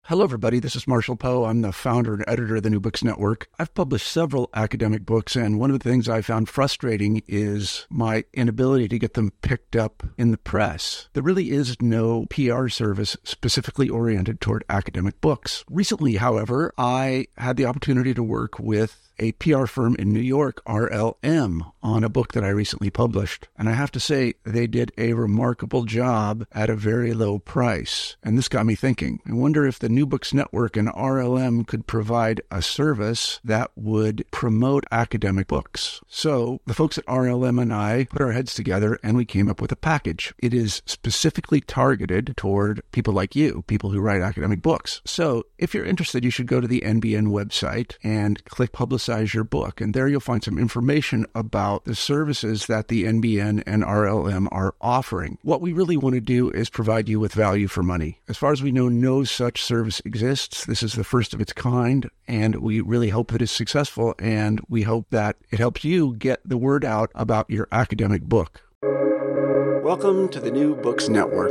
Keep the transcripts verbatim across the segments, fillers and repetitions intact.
Hello, everybody. This is Marshall Poe. I'm the founder and editor of the New Books Network. I've published several academic books, and one of the things I found frustrating is my inability to get them picked up in the press. There really is no P R service specifically oriented toward academic books. Recently, however, I had the opportunity to work with a P R firm in New York, R L M, on a book that I recently published. And I have to say, they did a remarkable job at a very low price. And this got me thinking. I wonder if the New Books Network and R L M could provide a service that would promote academic books. So the folks at R L M and I put our heads together and we came up with a package. It is specifically targeted toward people like you, people who write academic books. So if you're interested, you should go to the N B N website and click Publicize your book. And there you'll find some information about the services that the N B N and R L M are offering. What we really want to do is provide you with value for money. As far as we know, no such service exists. This is the first of its kind, and we really hope that it's successful, and we hope that it helps you get the word out about your academic book. Welcome to the New Books Network.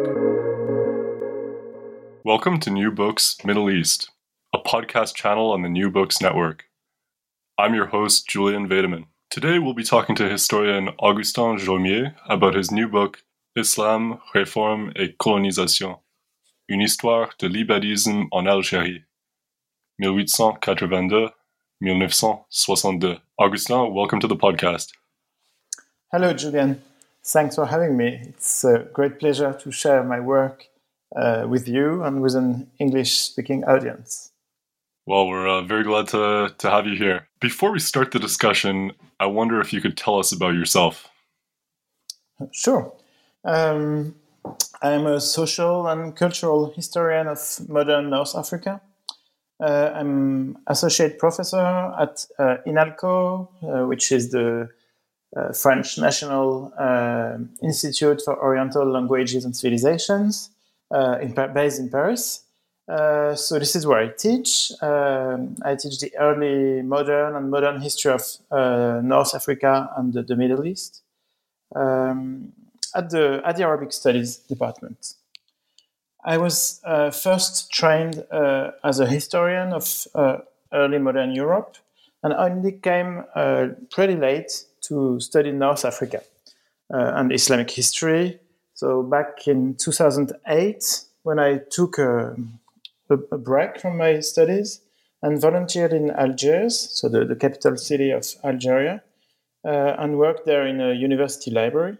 Welcome to New Books Middle East, a podcast channel on the New Books Network. I'm your host, Julian Vedeman. Today we'll be talking to historian Augustin Jaumier about his new book, Islam, Réforme et Colonisation, une histoire de l'ibadisme en Algérie, eighteen eighty-two to nineteen sixty-two. Augustin, welcome to the podcast. Hello, Julian. Thanks for having me. It's a great pleasure to share my work uh, with you and with an English-speaking audience. Well, we're uh, very glad to, to have you here. Before we start the discussion, I wonder if you could tell us about yourself. Sure. Um, I'm a social and cultural historian of modern North Africa. Uh, I'm associate professor at uh, INALCO, uh, which is the uh, French National uh, Institute for Oriental Languages and Civilizations, uh, in, based in Paris. Uh, so this is where I teach. Um, I teach the early modern and modern history of uh, North Africa and the, the Middle East um, at the at the Arabic Studies department. I was uh, first trained uh, as a historian of uh, early modern Europe, and only came uh, pretty late to study North Africa uh, and Islamic history. So back in two thousand eight, when I took a a break from my studies and volunteered in Algiers, so the, the capital city of Algeria, uh, and worked there in a university library.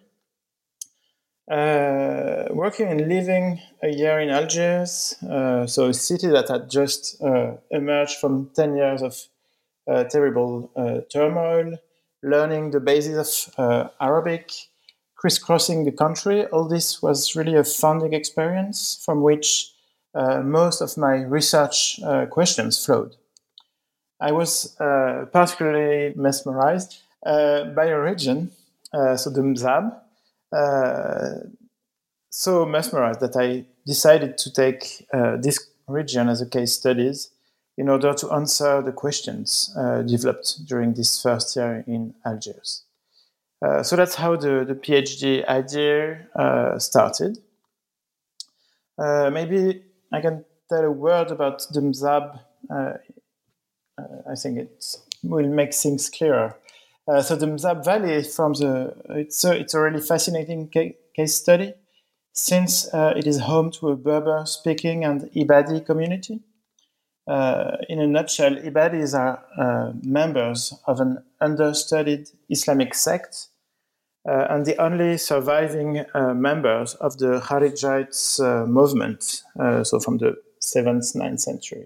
Uh, working and living a year in Algiers, uh, so a city that had just uh, emerged from ten years of uh, terrible uh, turmoil, learning the basis of uh, Arabic, crisscrossing the country. All this was really a founding experience from which Uh, most of my research uh, questions flowed. I was uh, particularly mesmerized uh, by a region, uh, so the Mzab, uh, so mesmerized that I decided to take uh, this region as a case studies in order to answer the questions uh, developed during this first year in Algiers. Uh, so that's how the, the PhD idea uh, started. Uh, maybe I can tell a word about the Mzab. Uh, uh, I think it will make things clearer. Uh, so the Mzab Valley, from the it's a, it's a really fascinating ca- case study, since uh, it is home to a Berber-speaking and Ibadi community. Uh, in a nutshell, Ibadis are uh, members of an understudied Islamic sect Uh, and the only surviving uh, members of the Kharijites uh, movement, uh, so from the seventh, ninth century.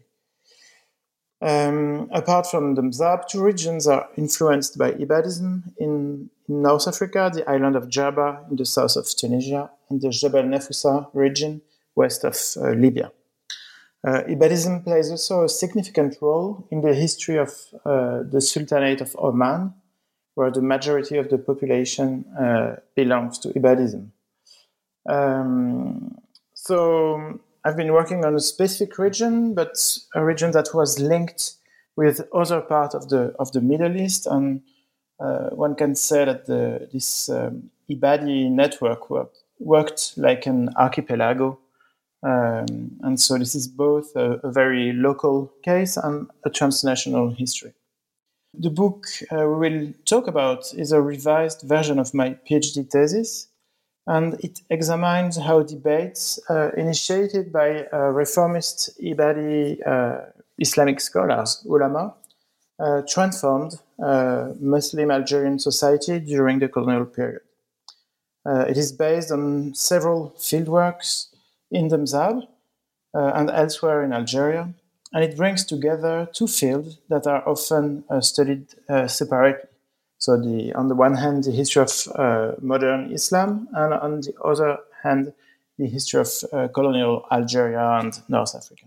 Um, apart from the Mzab, two regions are influenced by Ibadism. In, in North Africa, the island of Djerba in the south of Tunisia, and the Jebel Nefusa region west of uh, Libya. Uh, Ibadism plays also a significant role in the history of uh, the Sultanate of Oman, where the majority of the population uh, belongs to Ibadism. Um, so I've been working on a specific region, but a region that was linked with other parts of the of the Middle East, and uh, one can say that the, this um, Ibadi network worked, worked like an archipelago Um, and so this is both a, a very local case and a transnational history. The book uh, we will talk about is a revised version of my PhD thesis, and it examines how debates uh, initiated by uh, reformist Ibadi uh, Islamic scholars, ulama, uh, transformed uh, Muslim Algerian society during the colonial period. Uh, it is based on several fieldworks in the Mzab uh, and elsewhere in Algeria, and it brings together two fields that are often uh, studied uh, separately. So, the, on the one hand, the history of uh, modern Islam, and on the other hand, the history of uh, colonial Algeria and North Africa.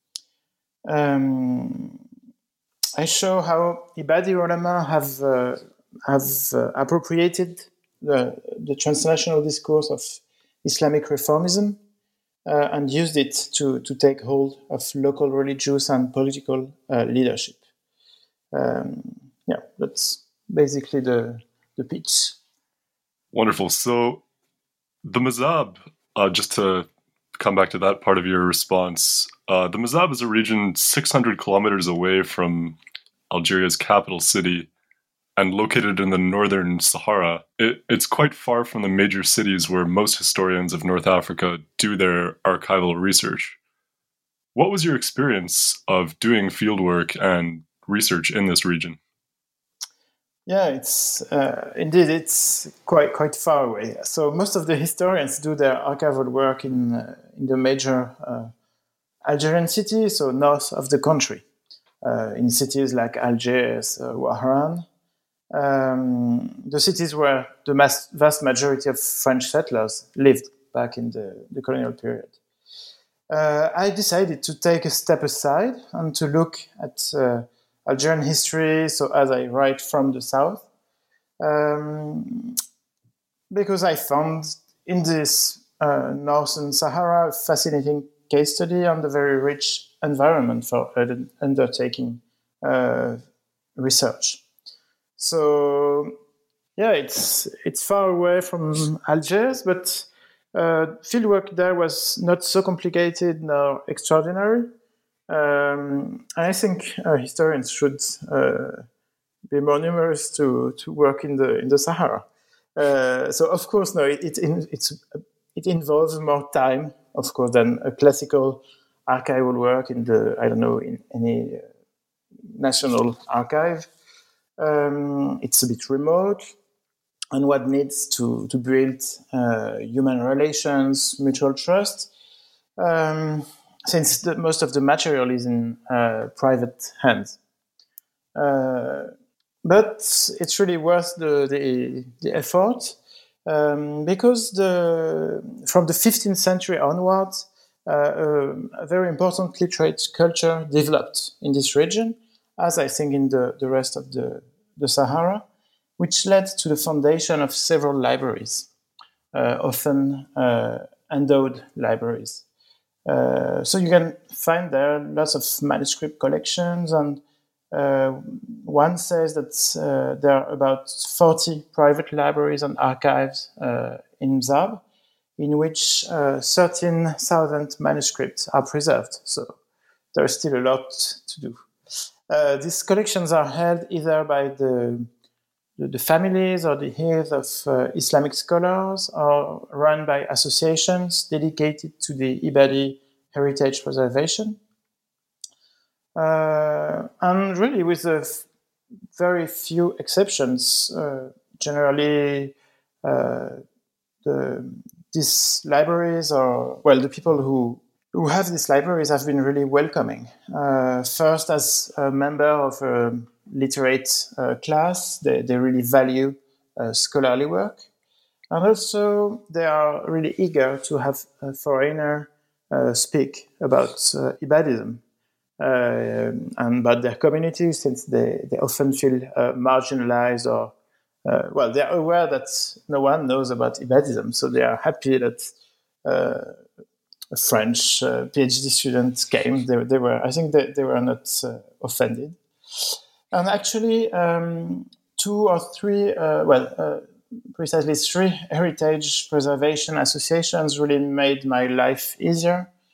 Um, I show how Ibadi ulama have uh, have uh, appropriated the, the transnational discourse of Islamic reformism uh, and used it to, to take hold of local religious and political uh, leadership. Um, yeah, that's basically the, the pitch. Wonderful. So the Mzab, uh, just to come back to that part of your response, uh, the Mzab is a region six hundred kilometers away from Algeria's capital city and located in the northern Sahara. It, it's quite far from the major cities where most historians of North Africa do their archival research. What was your experience of doing fieldwork and research in this region? Yeah, it's uh, indeed it's quite quite far away. So most of the historians do their archival work in uh, in the major uh, Algerian cities, so north of the country, uh, in cities like Algiers, uh, Oran. Um, the cities where the mass, vast majority of French settlers lived back in the, the colonial period. Uh, I decided to take a step aside and to look at uh, Algerian history, so as I write from the south, um, because I found in this uh, northern Sahara a fascinating case study on the very rich environment for undertaking uh, research. So, yeah, it's it's far away from Algiers, but uh, fieldwork there was not so complicated nor extraordinary. Um, and I think uh, historians should uh, be more numerous to, to work in the in the Sahara. Uh, so, of course, no, it it, in, it's, it involves more time, of course, than a classical archival work in the I don't know in any uh, national archive. Um, it's a bit remote, and what needs to, to build uh, human relations, mutual trust, um, since the, most of the material is in uh, private hands. Uh, but it's really worth the, the, the effort, um, because the, from the fifteenth century onwards, uh, um, a very important literate culture developed in this region, as I think in the, the rest of the, the Sahara, which led to the foundation of several libraries, uh, often uh, endowed libraries. Uh, so you can find there lots of manuscript collections, and uh, one says that uh, there are about forty private libraries and archives uh, in Mzab, in which uh, thirteen thousand manuscripts are preserved. So there's still a lot to do. Uh, these collections are held either by the, the, the families or the heirs of uh, Islamic scholars, or run by associations dedicated to the Ibadi heritage preservation. Uh, and really, with a f- very few exceptions, uh, generally uh, the, these libraries are, well, the people who who have these libraries have been really welcoming. Uh, first, as a member of a literate uh, class, they, they really value uh, scholarly work. And also, they are really eager to have a foreigner uh, speak about uh, Ibadism uh, and about their community, since they, they often feel uh, marginalized, or, uh, well, they are aware that no one knows about Ibadism, so they are happy that uh, a French uh, PhD student came. They, they were, I think, they, they were not uh, offended. And actually, um, two or three, uh, well, uh, precisely three heritage preservation associations really made my life easier.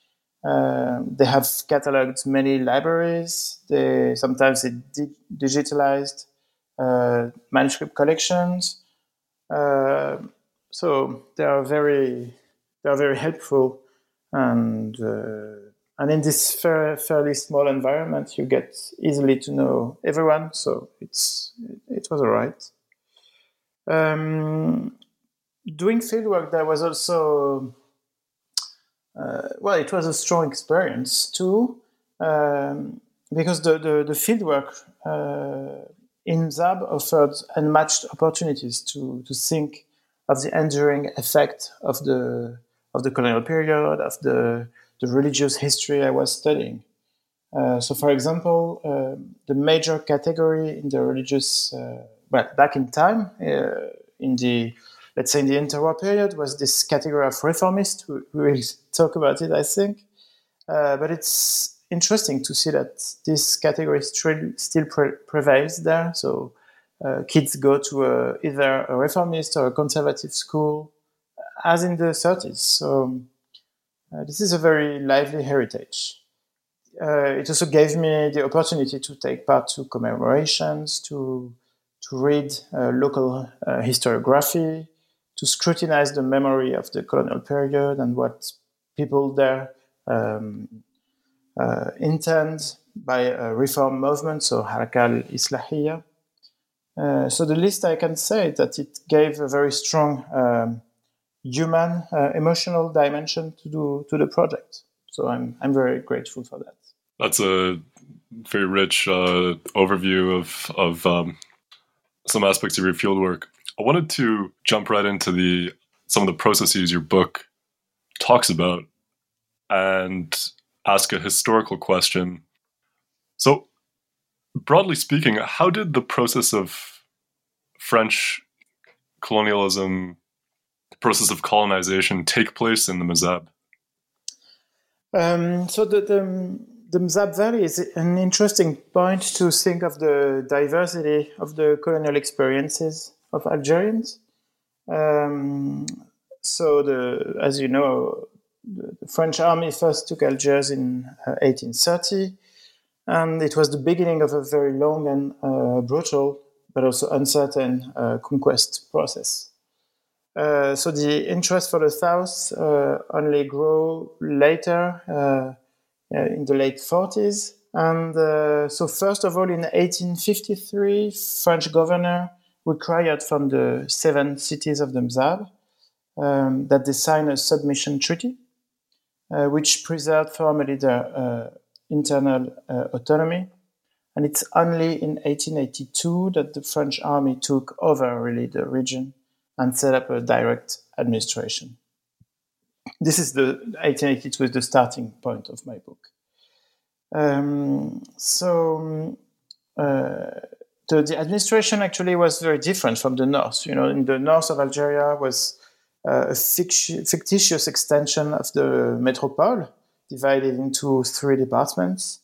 Uh, they have cataloged many libraries. They sometimes they di- digitalized uh, manuscript collections. Uh, so they are very they are very helpful, and uh, and in this fair, fairly small environment, you get easily to know everyone. So it's it was all right. Um, doing fieldwork, there was also uh, well, it was a strong experience too, um, because the the, the fieldwork uh, in Z A B offered unmatched opportunities to to think of the enduring effect of the of the colonial period, of the the religious history I was studying. Uh, so, for example, uh, the major category in the religious, uh, well, back in time, uh, in the, let's say, in the interwar period, was this category of reformists. We, we will talk about it, I think. Uh, but it's interesting to see that this category still, still pre- prevails there. So, uh, kids go to a, either a reformist or a conservative school, as in the thirties. So, uh, this is a very lively heritage. Uh, it also gave me the opportunity to take part to commemorations, to to read uh, local uh, historiography, to scrutinize the memory of the colonial period and what people there um, uh, intend by a reform movement, so Haraka al-Islahiyya. Uh, so the list I can say that it gave a very strong um, human, uh, emotional dimension to do to the project. So I'm I'm very grateful for that. That's a very rich uh, overview of of um, some aspects of your fieldwork. I wanted to jump right into the some of the processes your book talks about and ask a historical question. So, broadly speaking, how did the process of French colonialism, the process of colonization, take place in the Mzab? Um, so the, the the Mzab Valley is an interesting point to think of the diversity of the colonial experiences of Algerians. Um, so the as you know, the French army first took Algiers in uh, eighteen thirty, and it was the beginning of a very long and uh, brutal, but also uncertain uh, conquest process. Uh, so the interest for the South uh, only grew later, uh, uh, in the late forties. And uh, so first of all, in eighteen fifty-three, French governor required from the seven cities of the Mzab um, that they sign a submission treaty, uh, which preserved formally their uh, internal uh, autonomy. And it's only in eighteen eighty-two that the French army took over really the region and set up a direct administration. This is the eighteen eighty-two is the starting point of my book. Um, so uh, the, the administration actually was very different from the north. You know, in the north of Algeria was uh, a ficti- fictitious extension of the metropole, divided into three departments.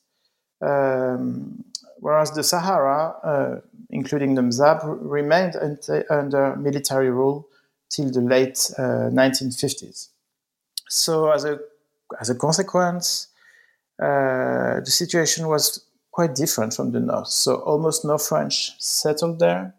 Um, whereas the Sahara, uh, including the Mzab, remained under military rule till the late uh, nineteen fifties. So, as a as a consequence, uh, the situation was quite different from the north. So, almost no French settled there.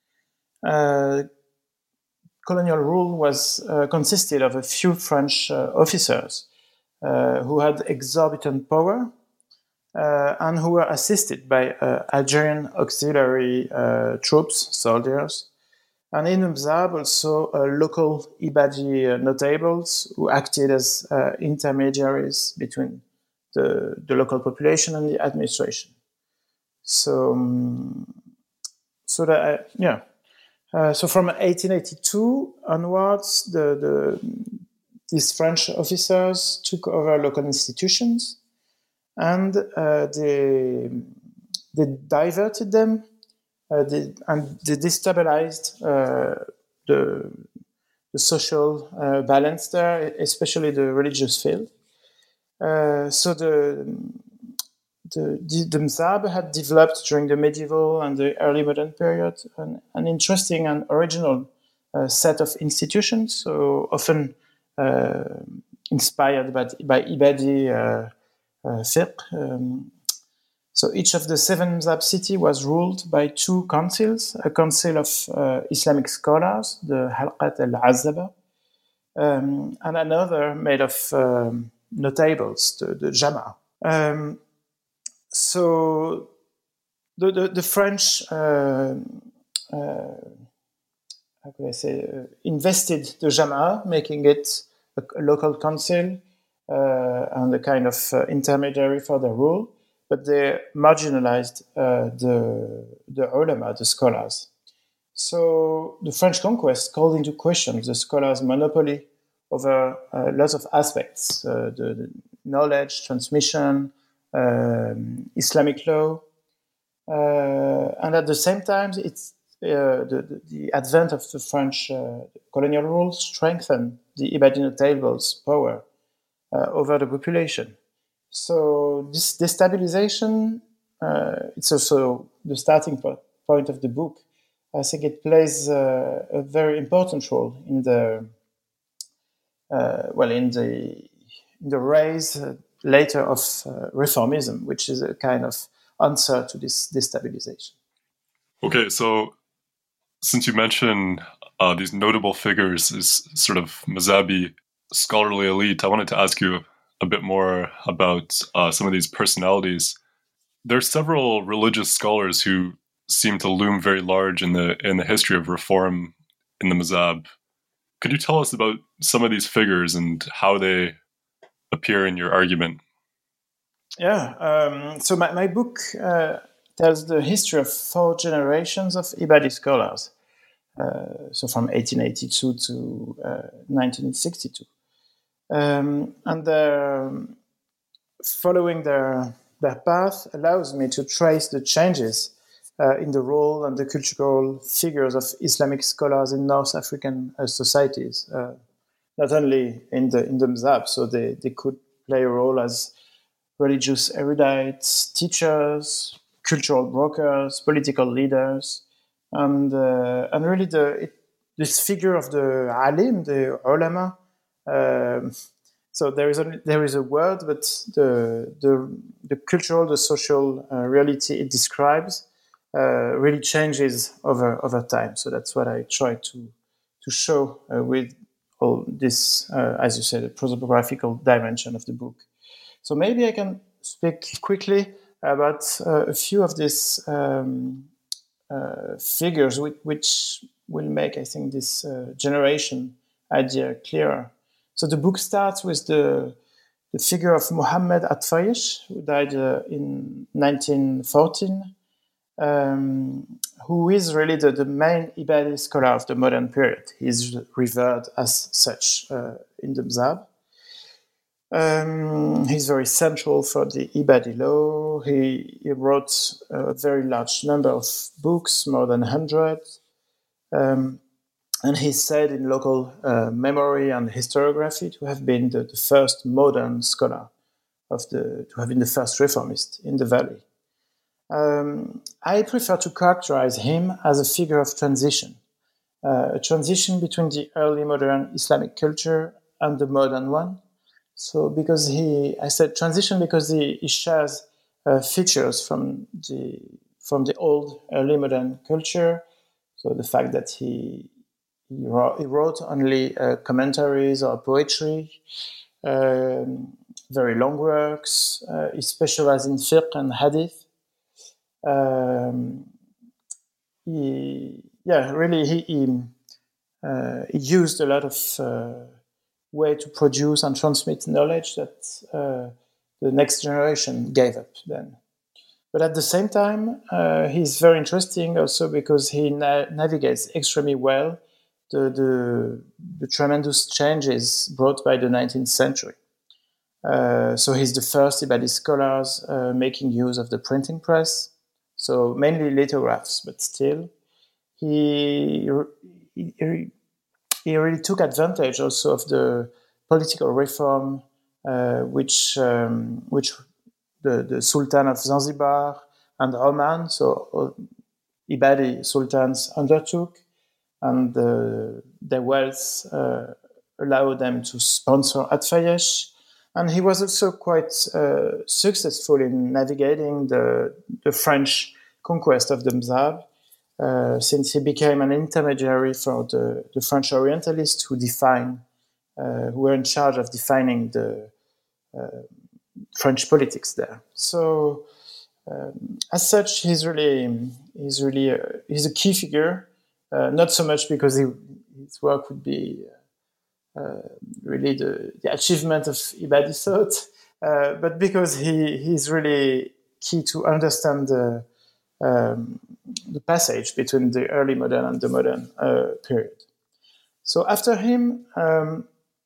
Uh, colonial rule was uh, consisted of a few French uh, officers uh, who had exorbitant power. Uh, and who were assisted by uh, Algerian auxiliary uh, troops, soldiers, and in Mzab also uh, local Ibadi uh, notables who acted as uh, intermediaries between the, the local population and the administration. So, um, so that uh, yeah, uh, so from eighteen eighty-two onwards, the, the these French officers took over local institutions. And uh, they, they diverted them uh, they, and they destabilized uh, the, the social uh, balance there, especially the religious field. Uh, so the, the, the Mzab had developed during the medieval and the early modern period an, an interesting and original uh, set of institutions, so often uh, inspired by, by Ibadi uh, uh, fiqh. Um, so each of the seven Mazhab cities was ruled by two councils, a council of uh, Islamic scholars, the Halqat al-Azaba, um, and another made of um, notables, the, the Jama. Um, so the, the, the French, uh, uh, how could I say, uh, invested the Jama, making it a, a local council uh, and a kind of uh, intermediary for the rule, but they marginalized uh, the, the ulama, the scholars. So the French conquest called into question the scholars' monopoly over uh, lots of aspects, uh, the, the knowledge, transmission, um, Islamic law. Uh, and at the same time, it's uh, the, the, the advent of the French uh, colonial rule strengthened the Ibadi notables' power uh, over the population. So this destabilization, uh, it's also the starting point of the book. I think it plays uh, a very important role in the uh, well in the in the rise uh, later of uh, reformism, which is a kind of answer to this destabilization. Okay, so since you mentioned uh, these notable figures as sort of Mazhabi scholarly elite, I wanted to ask you a bit more about uh, some of these personalities. There are several religious scholars who seem to loom very large in the in the history of reform in the Mazhab. Could you tell us about some of these figures and how they appear in your argument? Yeah, um, so my, my book uh, tells the history of four generations of Ibadi scholars, uh, so from eighteen eighty-two to uh, nineteen sixty-two. Um, and the, following their, their path allows me to trace the changes uh, in the role and the cultural figures of Islamic scholars in North African uh, societies, uh, not only in the in the Mazhab, so they, they could play a role as religious erudites, teachers, cultural brokers, political leaders, and uh, and really the it, this figure of the alim, the ulama. Um, so there is a there is a word, but the the the cultural, the social uh, reality it describes uh, really changes over over time. So that's what I try to to show uh, with all this, uh, as you said, the prosopographical dimension of the book. So maybe I can speak quickly about uh, a few of these um, uh, figures, which, which will make, I think, this uh, generation idea clearer. So the book starts with the, the figure of Muhammad Atfayish, who died uh, in nineteen fourteen, um, who is really the, the main Ibadi scholar of the modern period. He is revered as such uh, in the Mazhab. Um, he's very central for the Ibadi law. He, he wrote a very large number of books, more than one hundred. Um, and he's said in local uh, memory and historiography to have been the, the first modern scholar, of the to have been the first reformist in the valley. Um, I prefer to characterize him as a figure of transition, uh, a transition between the early modern Islamic culture and the modern one. So because he, I said transition because he, he shares uh, features from the from the old early modern culture. So the fact that he he wrote, he wrote only uh, commentaries or poetry, um, very long works. Uh, he specialized in fiqh and hadith. Um, he, yeah, really, he he, uh, he used a lot of uh, way to produce and transmit knowledge that uh, the next generation gave up then. But at the same time, uh, he's very interesting also because he na- navigates extremely well the, the, the tremendous changes brought by the nineteenth century. Uh, so he's the first Ibadi scholars uh, making use of the printing press, so mainly lithographs, but still. He, he, he really took advantage also of the political reform uh, which um, which the, the Sultan of Zanzibar and Oman, so uh, Ibadi sultans undertook, and uh, their wealth uh, allowed them to sponsor Atfayesh. And he was also quite uh, successful in navigating the, the French conquest of the Mzab, uh, since he became an intermediary for the, the French Orientalists who define, uh, who were in charge of defining the uh, French politics there. So, um, as such, he's really, he's really, a, he's a key figure. Uh, not so much because he, his work would be uh, really the, the achievement of Ibadi thought, uh, but because he he's really key to understand the um, the passage between the early modern and the modern uh, period. So after him, um,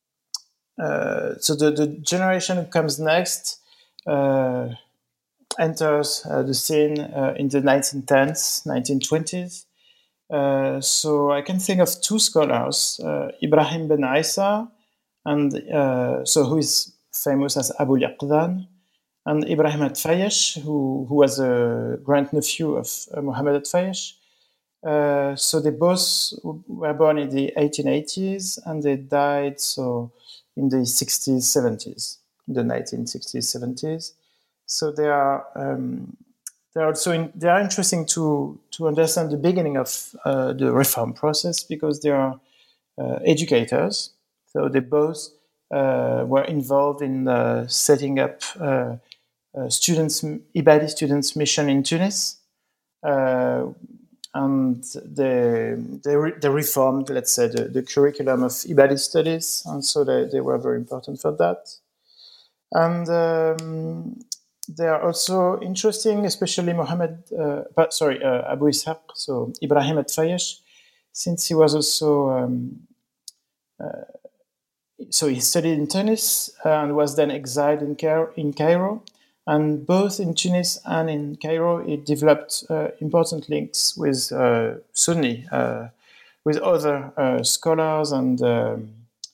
uh, so the, the generation who comes next uh, enters uh, the scene uh, in the nineteen tens, nineteen twenties. Uh, so I can think of two scholars, uh, Ibrahim Ben Isa, and uh, so who is famous as Abu Yaqdan, and Ibrahim Atfayesh, who, who was a grandnephew of uh, Muhammad Atfayesh. Uh, so they both were born in the eighteen eighties, and they died so in the sixties, seventies, in the nineteen sixties, seventies. So they are. Um, They're also in, they are interesting to to understand the beginning of uh, the reform process because they are uh, educators. So they both uh, were involved in uh, setting up uh, uh, students Ibadi students mission in Tunis, uh, and they they, re- they reformed, let's say, the, the curriculum of Ibadi studies, and so they, they were very important for that. And um, they are also interesting, especially Mohammed, uh, but, sorry, uh, Abu Ishaq, so Ibrahim Atfayesh, since he was also, um, uh, so he studied in Tunis and was then exiled in Cairo, in Cairo. And both in Tunis and in Cairo, he developed uh, important links with uh, Sunni, uh, with other uh, scholars and um,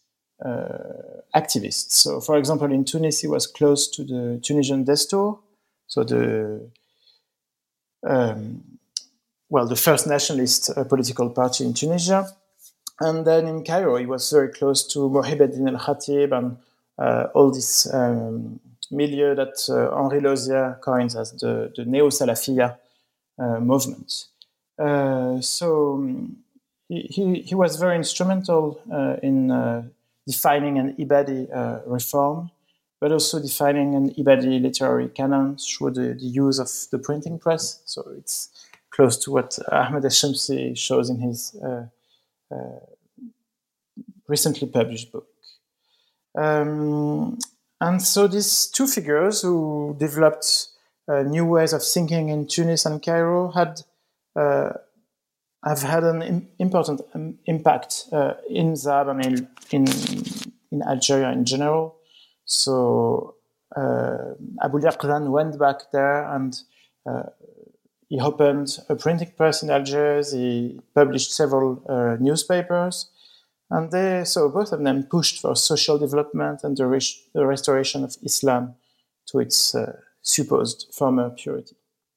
uh, activists. So, for example, in Tunis, he was close to the Tunisian Destour, so the um, well, the first nationalist uh, political party in Tunisia. And then in Cairo, he was very close to Mohibeddin al-Khatib and uh, all this um, milieu that uh, Henri Lauzière coins as the, the Neo-Salafiyya uh, movement. Uh, so um, he, he, he was very instrumental uh, in uh, defining an Ibadi uh, reform, but also defining an Ibadi literary canon through the, the use of the printing press. So it's close to what Ahmed al-Shamsi shows in his uh, uh, recently published book. Um, and so these two figures who developed uh, new ways of thinking in Tunis and Cairo had uh, have had an im- important um, impact uh, in Zab and in, in in Algeria in general. So uh, Abu Yaqdan went back there and uh, he opened a printing press in Algiers. He published several uh, newspapers. And they, so both of them pushed for social development and the, res- the restoration of Islam to its uh, supposed former purity.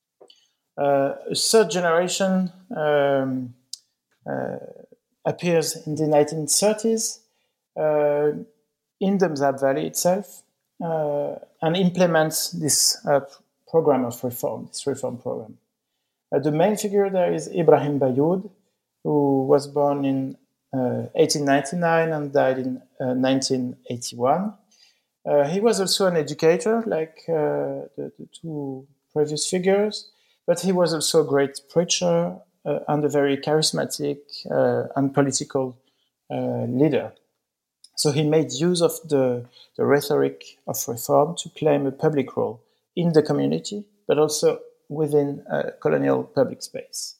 Uh, a third generation um, uh, appears in the nineteen thirties uh, in the Mzab Valley itself uh, and implements this uh, program of reform, this reform program. Uh, the main figure there is Ibrahim Bayoud, who was born in Uh, eighteen ninety-nine and died in uh, nineteen eighty-one. Uh, he was also an educator, like uh, the, the two previous figures, but he was also a great preacher uh, and a very charismatic uh, and political uh, leader. So he made use of the, the rhetoric of reform to claim a public role in the community, but also within uh, colonial public space.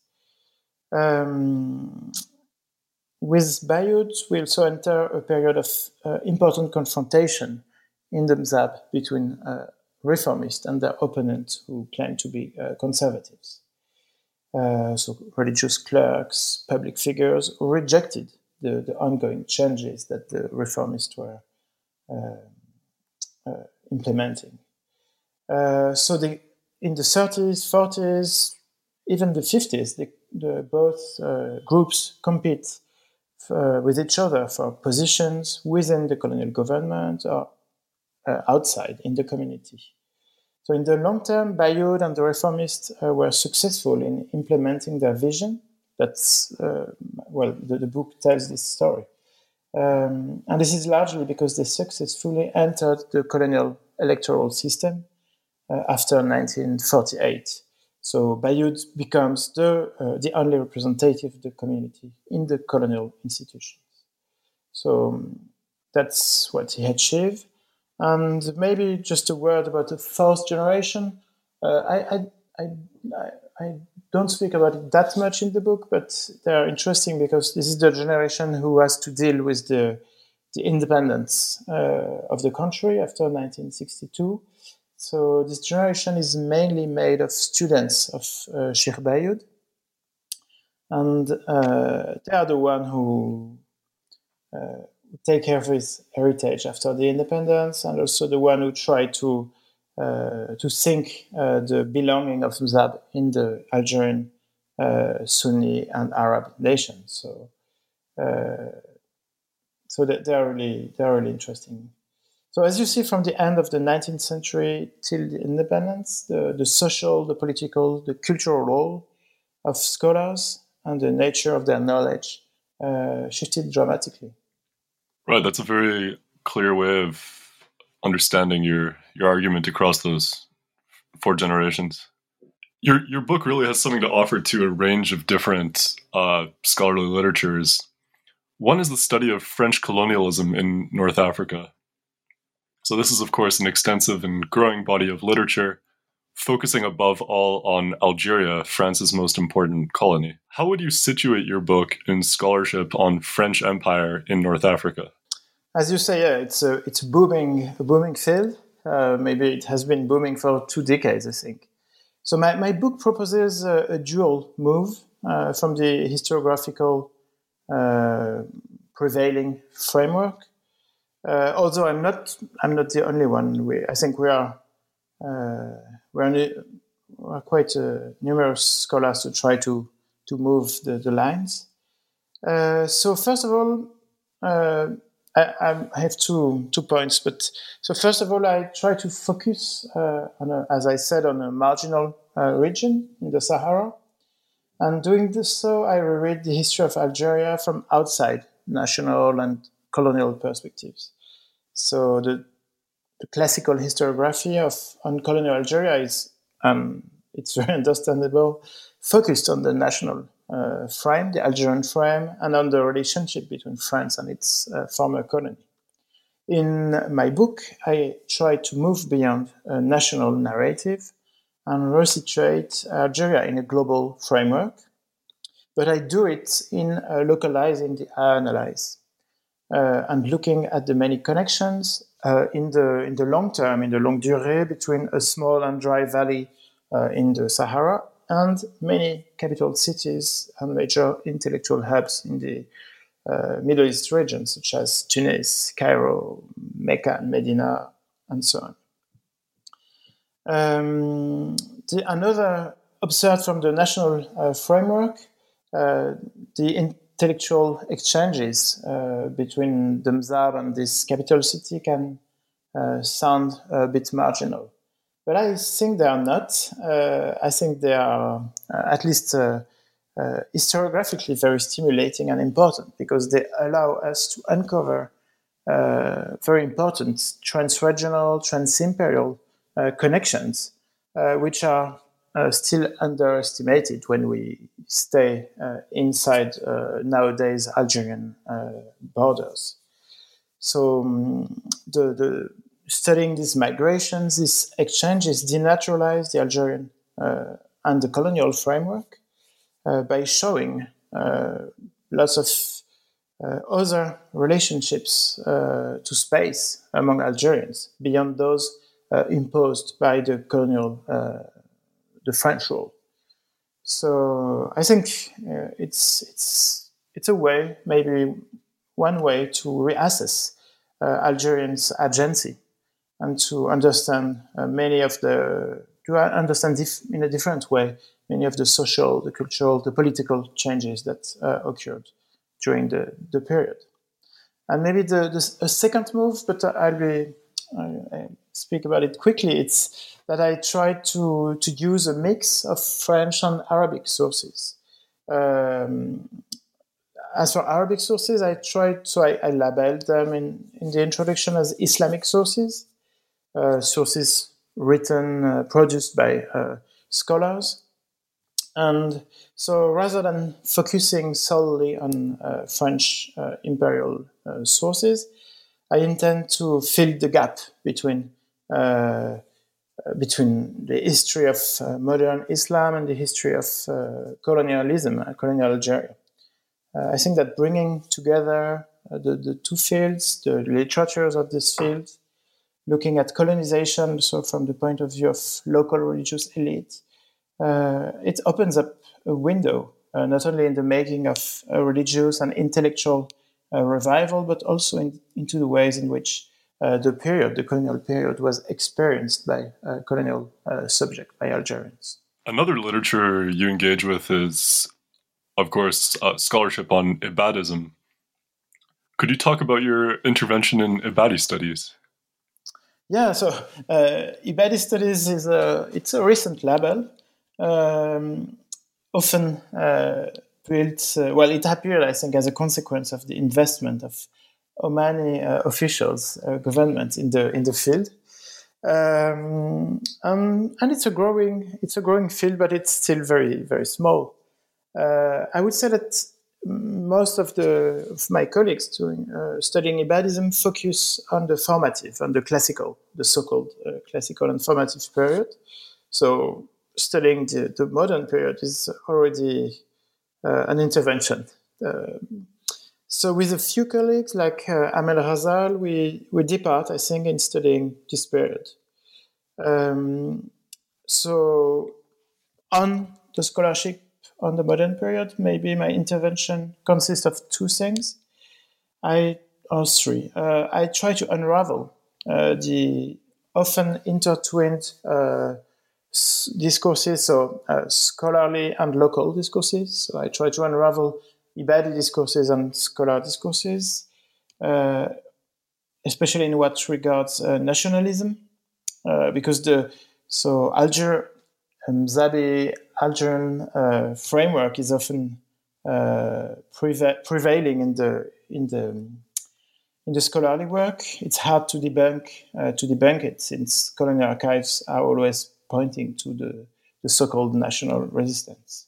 Um, With Bayoud, we also enter a period of uh, important confrontation in the Mzab between uh, reformists and their opponents who claim to be uh, conservatives. Uh, so religious clerks, public figures who rejected the, the ongoing changes that the reformists were uh, uh, implementing. Uh, so the, in the thirties, forties, even the fifties, the, the both uh, groups compete uh, with each other for positions within the colonial government or uh, outside in the community. So in the long term, Bayeux and the reformists uh, were successful in implementing their vision. That's, uh, well, the, the book tells this story. Um, and this is largely because they successfully entered the colonial electoral system uh, after nineteen forty-eight. So Bayeux becomes the, uh, the only representative of the community in the colonial institutions. So um, that's what he achieved. And maybe just a word about the fourth generation. Uh, I, I, I, I don't speak about it that much in the book, but they're interesting because this is the generation who has to deal with the, the independence uh, of the country after nineteen sixty-two. So this generation is mainly made of students of uh, Sheikh Bayeux. And uh, they are the one who uh, take care of his heritage after the independence, and also the one who tried to uh, to think uh, the belonging of Mzab in the Algerian uh, Sunni and Arab nations. So, uh, so they, they are really they are really interesting. So, as you see, from the end of the nineteenth century till the independence, the, the social, the political, the cultural role of scholars and the nature of their knowledge uh, shifted dramatically. Right, that's a very clear way of understanding your, your argument across those four generations. Your your book really has something to offer to a range of different uh, scholarly literatures. One is the study of French colonialism in North Africa. So this is, of course, an extensive and growing body of literature, focusing above all on Algeria, France's most important colony. How would you situate your book in scholarship on French Empire in North Africa? As you say, yeah, it's a it's a booming a booming field. Uh, maybe it has been booming for two decades, I think. So my, my book proposes a, a dual move uh, from the historiographical uh, prevailing framework. Uh, although I'm not I'm not the only one. We, I think we are uh, we're, we're quite uh, numerous scholars to try to to move the, the lines. Uh, so first of all. Uh, I, I have two two points, but so first of all, I try to focus uh, on, a, as I said, on a marginal uh, region in the Sahara, and doing this, so I reread the history of Algeria from outside national and colonial perspectives. So the the classical historiography of on colonial Algeria is um, it's very understandable, focused on the national Uh, frame, the Algerian frame, and on the relationship between France and its uh, former colony. In my book, I try to move beyond a national narrative and resituate Algeria in a global framework, but I do it in uh, localizing the analyze uh, and looking at the many connections uh, in the in the long term, in the longue durée, between a small and dry valley uh, in the Sahara and many capital cities and major intellectual hubs in the uh, Middle East region, such as Tunis, Cairo, Mecca, and Medina, and so on. Um, the, another observed from the national uh, framework, uh, the intellectual exchanges uh, between the Mzab and this capital city can uh, sound a bit marginal. But I think they are not. Uh, I think they are uh, at least uh, uh, historiographically very stimulating and important because they allow us to uncover uh, very important trans-regional, trans-imperial uh, connections, uh, which are uh, still underestimated when we stay uh, inside uh, nowadays Algerian uh, borders. So um, the the studying these migrations, these exchanges denaturalize the Algerian uh, and the colonial framework uh, by showing uh, lots of uh, other relationships uh, to space among Algerians beyond those uh, imposed by the colonial, uh, the French rule. So I think uh, it's it's it's a way, maybe one way to reassess uh, Algerians' agency and to understand uh, many of the, to understand dif- in a different way, many of the social, the cultural, the political changes that uh, occurred during the, the period. And maybe the, the a second move, but I'll be I, I speak about it quickly. It's that I tried to to use a mix of French and Arabic sources. Um, as for Arabic sources, I tried so I, I labeled them in, in the introduction as Islamic sources, uh, sources written uh, produced by uh, scholars. And so rather than focusing solely on uh, French uh, imperial uh, sources, I intend to fill the gap between uh, between the history of uh, modern Islam and the history of uh, colonialism, uh, colonial Algeria. Uh, I think that bringing together uh, the, the two fields, the literatures of this field, looking at colonization, so from the point of view of local religious elite, Uh, it opens up a window, uh, not only in the making of a religious and intellectual uh, revival, but also in, into the ways in which uh, the period, the colonial period, was experienced by uh, colonial uh, subject, by Algerians. Another literature you engage with is, of course, uh, scholarship on Ibadism. Could you talk about your intervention in Ibadi studies? Yeah, so uh, Ibadi studies is a it's a recent label. Um, often uh, built, uh, well, it appeared, I think, as a consequence of the investment of Omani uh, officials, uh, government in the in the field, um, um, and it's a growing it's a growing field, but it's still very very small. Uh, I would say that most of the of my colleagues doing uh, studying Ibadism focus on the formative, on the classical, the so-called uh, classical and formative period. So studying the, the modern period is already uh, an intervention. Uh, so with a few colleagues like uh, Amel Razal, we, we depart, I think, in studying this period. Um, so on the scholarship on the modern period, maybe my intervention consists of two things. I, or three. Uh, I try to unravel uh, the often intertwined uh, discourses, so uh, scholarly and local discourses. So I try to unravel Ibadi discourses and scholar discourses, uh, especially in what regards uh, nationalism, uh, because the so Alger, um, Zabi Algerian uh, framework is often uh, preva- prevailing in the in the in the scholarly work. It's hard to debunk uh, to debunk it, since colonial archives are always pointing to the, the so-called national resistance.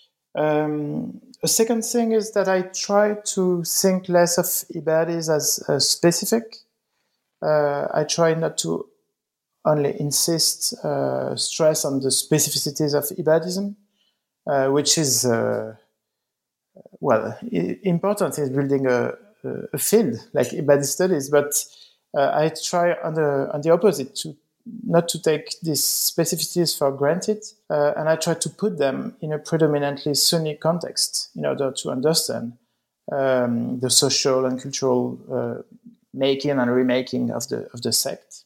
Um, a second thing is that I try to think less of Ibadis as uh, specific. Uh, I try not to only insist, uh, stress on the specificities of Ibadism, uh, which is, uh, well, I- important in building a, a field like Ibadi studies, but uh, I try on the, on the opposite to not to take these specificities for granted, uh, and I try to put them in a predominantly Sunni context in order to understand um, the social and cultural uh, making and remaking of the of the sect.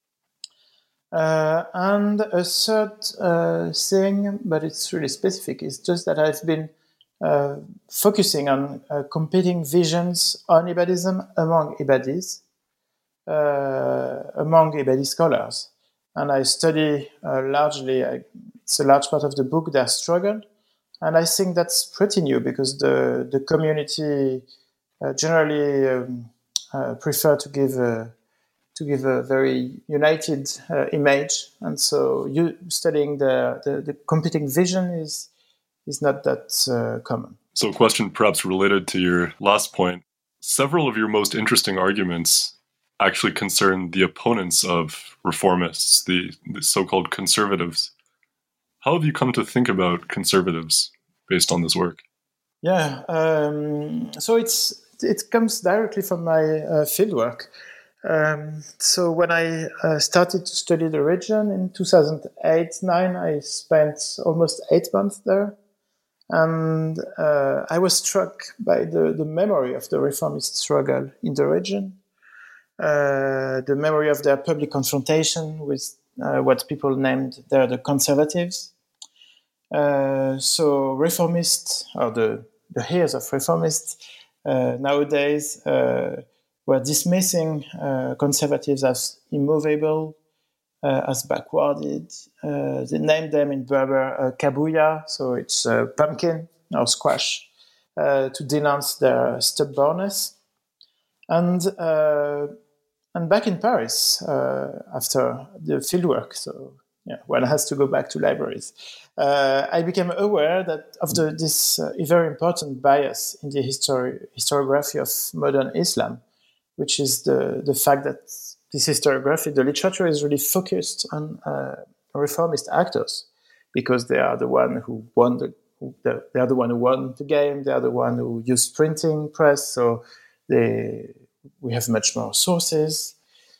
Uh, and a third uh, thing, but it's really specific, is just that I've been uh, focusing on uh, competing visions on Ibadism among Ibadis. Uh, among Ibadi scholars. And I study uh, largely, I, it's a large part of the book, their struggle. And I think that's pretty new, because the, the community uh, generally um, uh, prefer to give a, to give a very united uh, image. And so you studying the, the, the competing vision is, is not that uh, common. So a question perhaps related to your last point. Several of your most interesting arguments actually concern the opponents of reformists, the, the so-called conservatives. How have you come to think about conservatives based on this work? Yeah, um, so it's it comes directly from my uh, fieldwork. Um, so when I uh, started to study the region in two thousand eight nine, I spent almost eight months there. And uh, I was struck by the, the memory of the reformist struggle in the region. Uh, the memory of their public confrontation with uh, what people named there the conservatives. Uh, so reformists, or the, the heirs of reformists, uh, nowadays uh, were dismissing uh, conservatives as immovable, uh, as backwarded. Uh, they named them in Berber uh, kabuya, so it's uh, pumpkin or squash, uh, to denounce their stubbornness. And uh, and back in Paris, uh, after the fieldwork, so yeah, one has to go back to libraries. Uh, I became aware that of the, this uh, very important bias in the history, historiography of modern Islam, which is the, the fact that this historiography, the literature is really focused on uh, reformist actors, because they are the one who won the, they are the one who won the game. They are the one who used printing press, so they we have much more sources.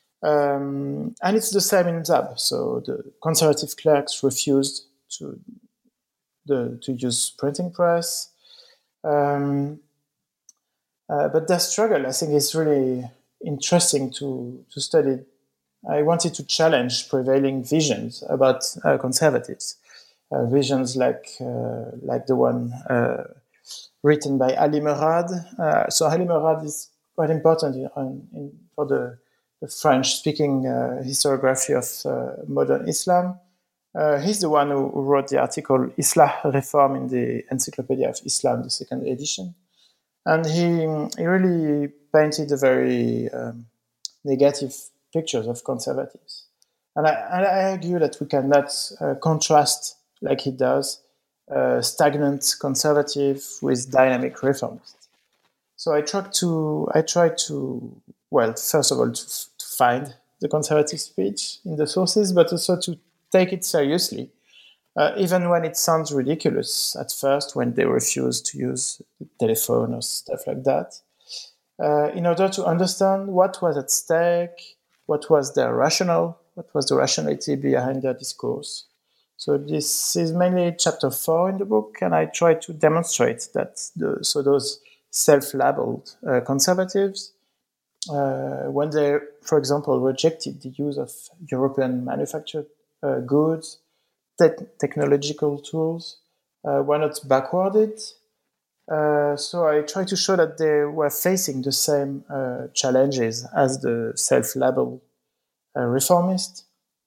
Um, and it's the same in Zab. So the conservative clerks refused to the to use printing press. Um, uh, but their struggle, I think, is really interesting to, to study. I wanted to challenge prevailing visions about uh, conservatives, uh, visions like uh, like the one uh, written by Ali Merad. Uh, so Ali Merad is quite important in, in, for the the French-speaking uh, historiography of uh, modern Islam. Uh, he's the one who, who wrote the article Islah Reform in the Encyclopedia of Islam, the second edition. And he, he really painted a very um, negative pictures of conservatives. And I, and I argue that we cannot uh, contrast, like he does, uh, stagnant conservative with dynamic reformists. So I tried to, I tried to, well, first of all, to, to find the conservative speech in the sources, but also to take it seriously, uh, even when it sounds ridiculous at first, when they refuse to use the telephone or stuff like that, uh, in order to understand what was at stake, what was their rationale, what was the rationality behind their discourse. So this is mainly chapter four in the book, and I try to demonstrate that the, so those self-labeled uh, conservatives, uh, when they, for example, rejected the use of European manufactured uh, goods, te- technological tools, uh, were not backwarded. Uh, so I try to show that they were facing the same uh, challenges as the self-labeled uh, reformists.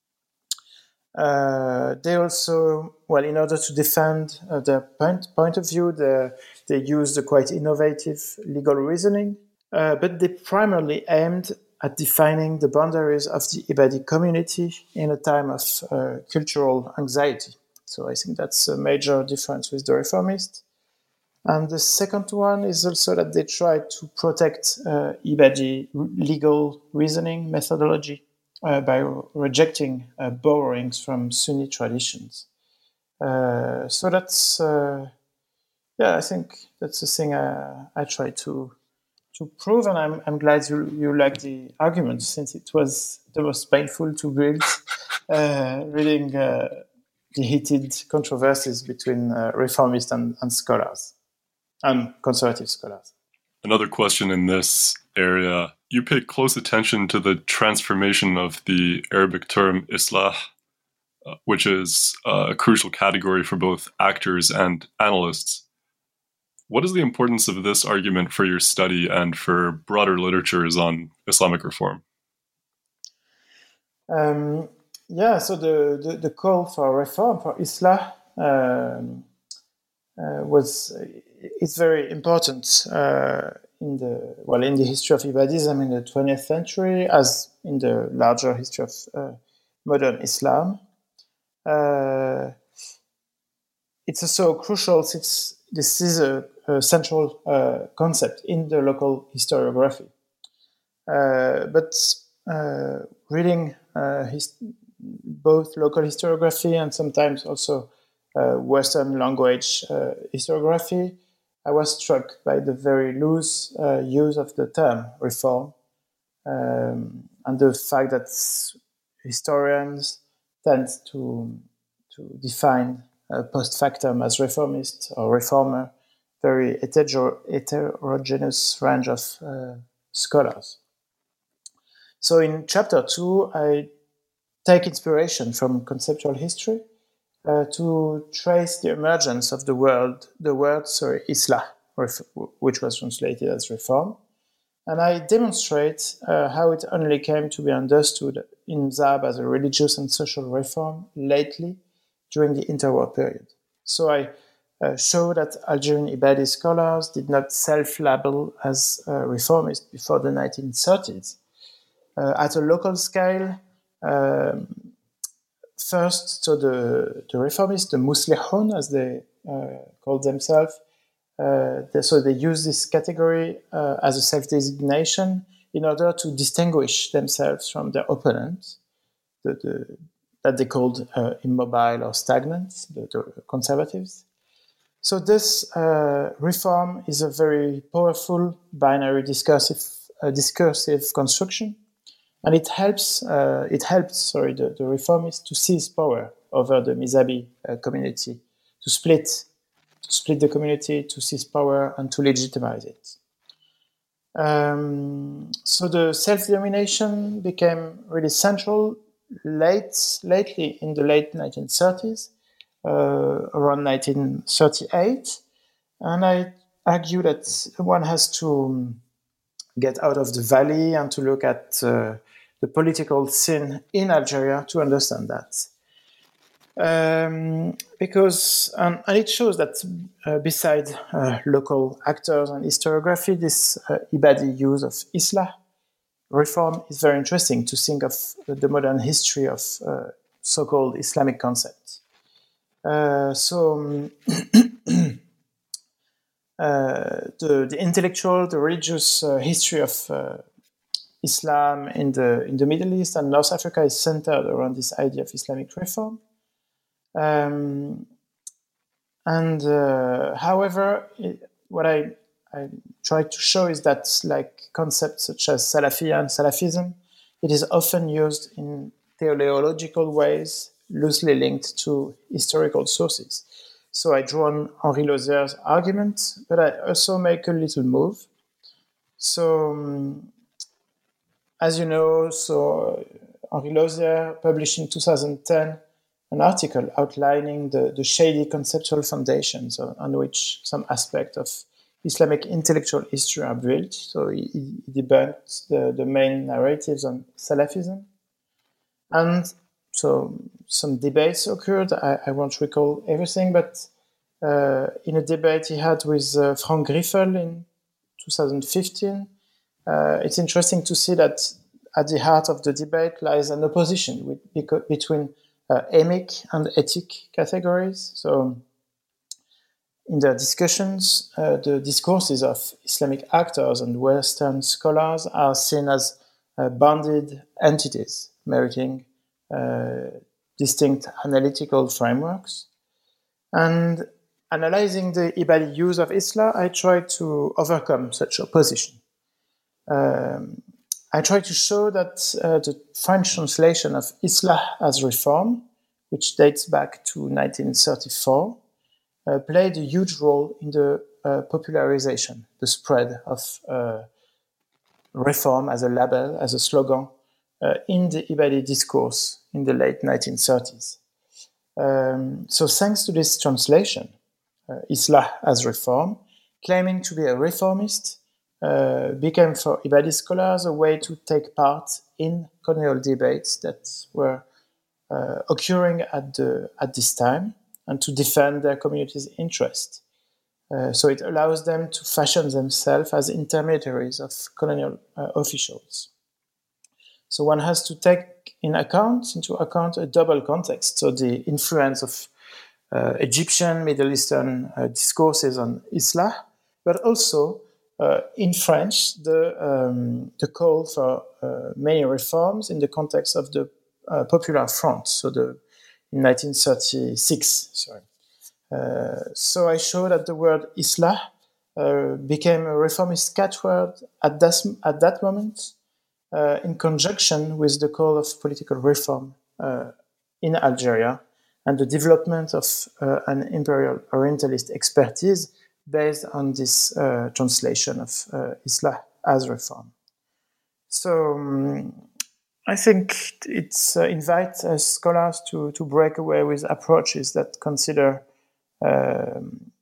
Uh, they also, well, in order to defend uh, their point, point of view, they, they used a quite innovative legal reasoning, uh, but they primarily aimed at defining the boundaries of the Ibadi community in a time of uh, cultural anxiety. So I think that's a major difference with the reformists. And the second one is also that they tried to protect uh, Ibadi legal reasoning methodology Uh, by re- rejecting uh, borrowings from Sunni traditions. Uh, so that's, uh, yeah, I think that's the thing I, I try to to prove, and I'm, I'm glad you, you like the arguments, since it was the most painful to read, uh, reading uh, the heated controversies between uh, reformists and, and scholars, and conservative scholars. Another question in this area, you pay close attention to the transformation of the Arabic term Islah, uh, which is uh, a crucial category for both actors and analysts. What is the importance of this argument for your study and for broader literatures on Islamic reform? Um, yeah, so the, the, the call for reform, for Islah, um, uh, was it's very important uh, in the well in the history of Ibadism in the twentieth century, as in the larger history of uh, modern Islam. Uh, it's also crucial since this is a, a central uh, concept in the local historiography. Uh, but uh, reading uh, his, both local historiography and sometimes also uh, Western language uh, historiography, I was struck by the very loose uh, use of the term reform, um, and the fact that historians tend to to define uh, post factum as reformist or reformer, very heterogeneous range of uh, scholars. So in chapter two, I take inspiration from conceptual history uh, to trace the emergence of the word, the word, sorry, Islah which was translated as reform. And I demonstrate uh, how it only came to be understood in Mzab as a religious and social reform lately during the interwar period. So I uh, show that Algerian Ibadi scholars did not self-label as uh, reformist before the nineteen thirties. Uh, at a local scale, um, first, so the, the reformists, the Muslihun, as they uh, call themselves, uh, they, so they use this category uh, as a self-designation in order to distinguish themselves from their opponents, the, the, that they called uh, immobile or stagnant, the, the conservatives. So this uh, reform is a very powerful binary discursive, uh, discursive construction. And it helps, uh, it helped, sorry, the, the reformists to seize power over the Mizabi uh, community, to split, to split the community, to seize power, and to legitimize it. Um, so the self-determination became really central late, lately in the late nineteen thirties, uh, around nineteen thirty-eight, and I argue that one has to get out of the valley and to look at uh, the political scene in Algeria to understand that. Um, because, and, and it shows that uh, beside uh, local actors and historiography, this uh, Ibadi use of Islah reform is very interesting to think of the modern history of uh, so-called Islamic concepts. Uh, so, um, uh, the, the intellectual, the religious uh, history of uh, Islam in the in the Middle East and North Africa is centered around this idea of Islamic reform. Um, and uh, however, it, what I, I try to show is that like concepts such as Salafiyya and Salafism, it is often used in teleological ways, loosely linked to historical sources. So I draw on Henri Lauzer's argument, but I also make a little move. So, um, as you know, so Henri Lauzer published in two thousand ten an article outlining the, the shady conceptual foundations on, on which some aspects of Islamic intellectual history are built. So he, he debunked the, the main narratives on Salafism. And so some debates occurred. I, I won't recall everything, but uh, in a debate he had with uh, Frank Griffel in two thousand fifteen, uh, it's interesting to see that at the heart of the debate lies an opposition with, beco- between uh, emic and ethic categories. So in their discussions, uh, the discourses of Islamic actors and Western scholars are seen as uh, bounded entities, meriting uh, distinct analytical frameworks. And analyzing the Ibadi use of Islah, I try to overcome such opposition. Um, I try to show that uh, the French translation of Islah as reform, which dates back to nineteen thirty-four, uh, played a huge role in the uh, popularization, the spread of uh, reform as a label, as a slogan, uh, in the Ibadi discourse in the late nineteen thirties. Um, so thanks to this translation, uh, Islah as reform, claiming to be a reformist, uh, became for Ibadi scholars a way to take part in colonial debates that were uh, occurring at, the, at this time and to defend their community's interest. Uh, so it allows them to fashion themselves as intermediaries of colonial uh, officials. So one has to take in account, into account a double context. So the influence of uh, Egyptian, Middle Eastern uh, discourses on Islah, but also uh, in French, the, um, the call for uh, many reforms in the context of the uh, Popular Front, so the in nineteen thirty-six, sorry. Uh, so I show that the word Islah uh, became a reformist catchword at that, at that moment, uh, in conjunction with the call of political reform uh, in Algeria and the development of uh, an imperial Orientalist expertise based on this uh, translation of uh, Islah as reform. So um, I think it uh, invites uh, scholars to, to break away with approaches that consider um,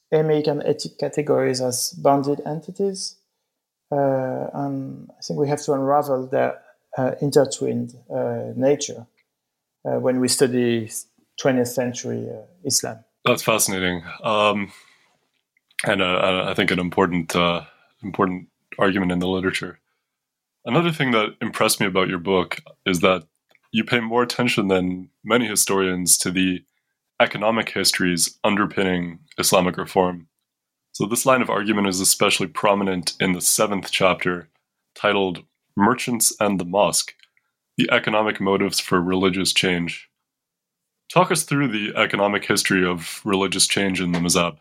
emic and etic categories as bounded entities. Uh, and I think we have to unravel their uh, intertwined uh, nature uh, when we study twentieth century uh, Islam. That's fascinating, um, and uh, I think an important uh, important argument in the literature. Another thing that impressed me about your book is that you pay more attention than many historians to the economic histories underpinning Islamic reform. So this line of argument is especially prominent in the seventh chapter, titled Merchants and the Mosque, the Economic Motives for Religious Change. Talk us through the economic history of religious change in the Mazhab.